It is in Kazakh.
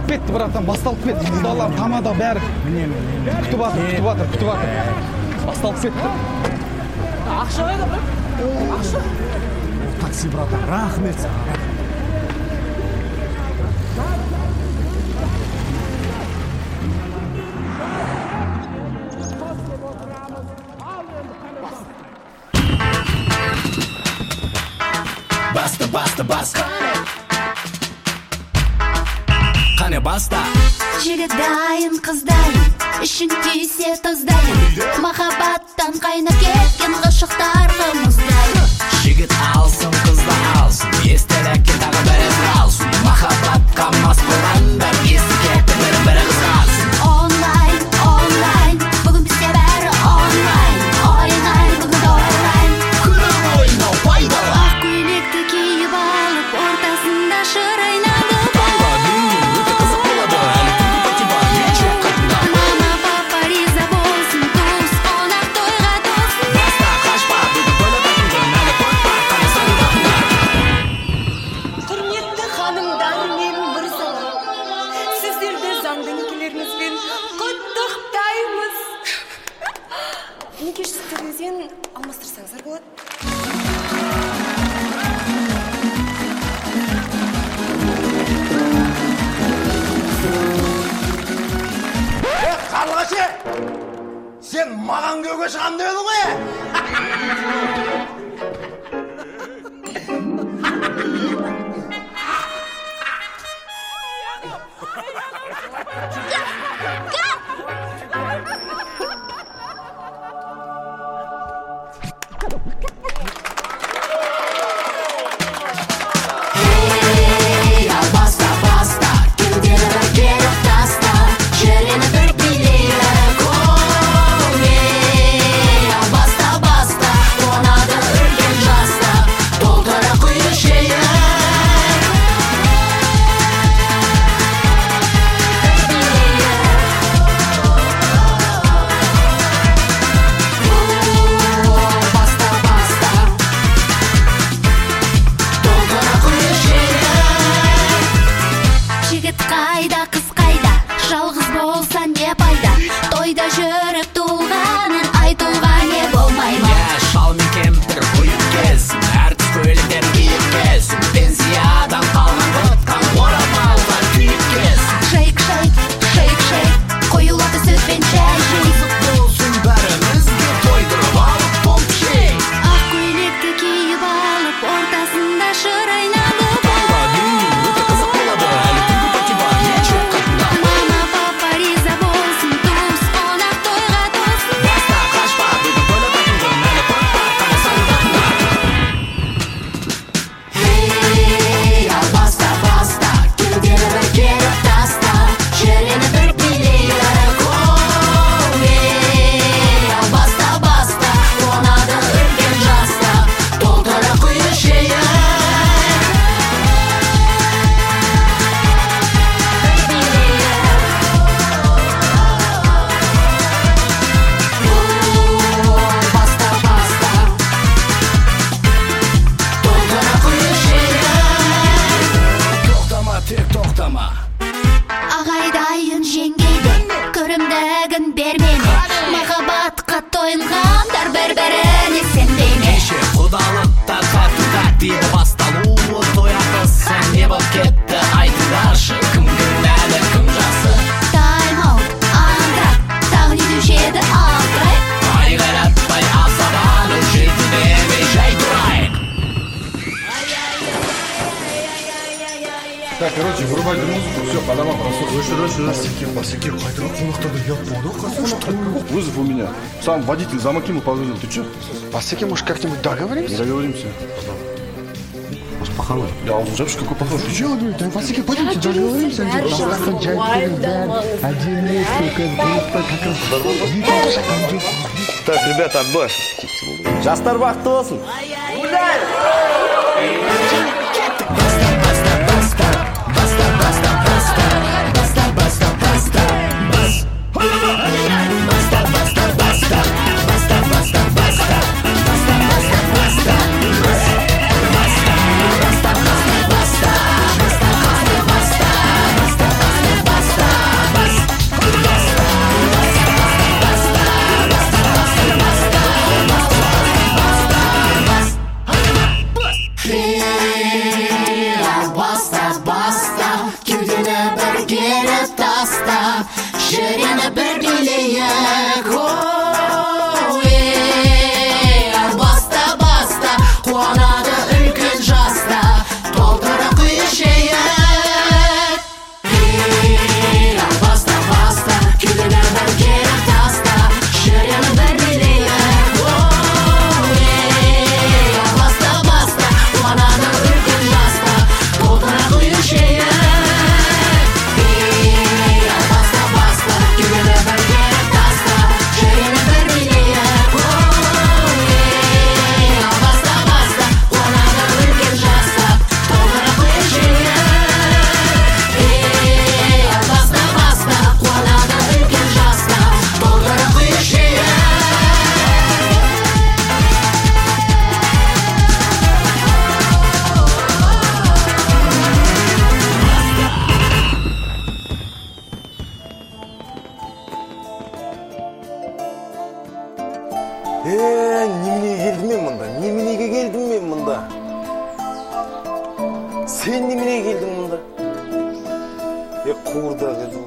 басталып кетті, братан, басталып кетті. Құдалар, тамада бәрі. Күтіп жатыр. Басталып кетті. Ақша қайда, брат? Ақша? Такси, братан, рахмет саған. Баста. Қане баста. Жігіт дайын, қыз дайын, ішін түйсе тоздайын. Махаббаттан қайнап кеткен ғашықтарға мұздайын. Жігіт алсын, қызды алсын, естелікке тағы бірі алсын. Махаббатқа мас болғандар, есі кетті бірі қызғансын. Онлайн, бүгін бізде бәрі онлайн. Ойнайын, бүгін ойлайын, Күнім ойнау пайдалы. ақ көйлекті киіп алып, ортасында шыр айналып. Өте қызық болады, әлі күнгі патиба, еші қатында. Мама, папа риза болсын, туыс қонақ тойға тосын. Баста қашпа, бүгін бөліп әкімден, әлі көп бар, қане саңдағындар. Құрметті ханымдар мен мырзалар, сіздерді заңды некелеріңізбен құттықтаймыз. Неке жүзіктеріңізден алмастырсаңыздар болады. Қарлығашы, сен маған күйеуге шығам деп едің ғой? Баста, кеудені бір керіп таста, жүрені бір билейік. Баста, қонады үрген жаста, толтыра құйы шейін. Баста, толтыра құйы шейін. Жігіт қайда, қыз қайда, жалғыз болса не пайда, тойда жүріп туылғанын айтуға не болмай ма? Шал мен кемпір қойып келсін, әртіс көйлектер киіп келсін. Пенсиядан қалған ботқан орамалға күйіп келсін. Шейк, қоюлады сөзбен шәй. Қызық болсын бәрімізге тойдырып алып помп шей. Ақ көйлекті киіп алып, ортасында шыр айналып. Өте қызық болады, әлі күнгі патиба, еші қатында. Мама, папа риза болсын, туыс қонақ тойға тосын. Баста қашпа, бүгін бөліп әкімден, әлі көп бар, қане саңдағындар. Баста, кеудені бір керіп таста, жүрені бір билейік. Баста, қонады үрген жаста, толтыра құйы шейін. Баста, толтыра құйы шейін. Тоқтама, тек тоқтама. Ағайдайын жеңгейді, көрімдігін бермені. Махаббатқа тойынғандар бір-біріне сенбейме. Кеше құдалықта қатыға дейді, басталуы тоятысы не боп кетті, айтыңдаршы, кім кінәлі, кім жасы. Тайм-аут, аңырап, тағы не деуші еді алтырай. Айғайлатпай асабаның жеті демей жай тұрайын. Так, короче, вырубайте музыку, все, по домам просуд. Басеке, қайтаға қонақтарды ұят болды ғой, қасым. Вызов у меня. Сам водитель замокинул, погрузил. Ты че? Басеке, может, как-нибудь договоримся? Договоримся. Пахала. Я аузын жапшы, какой похож. Ты чего говоришь? Да, Басеке, пойдемте договоримся. Так, ребята, отбой. Жастар бақытты болсын. Sen nemeye geldin bunda? Qurda kız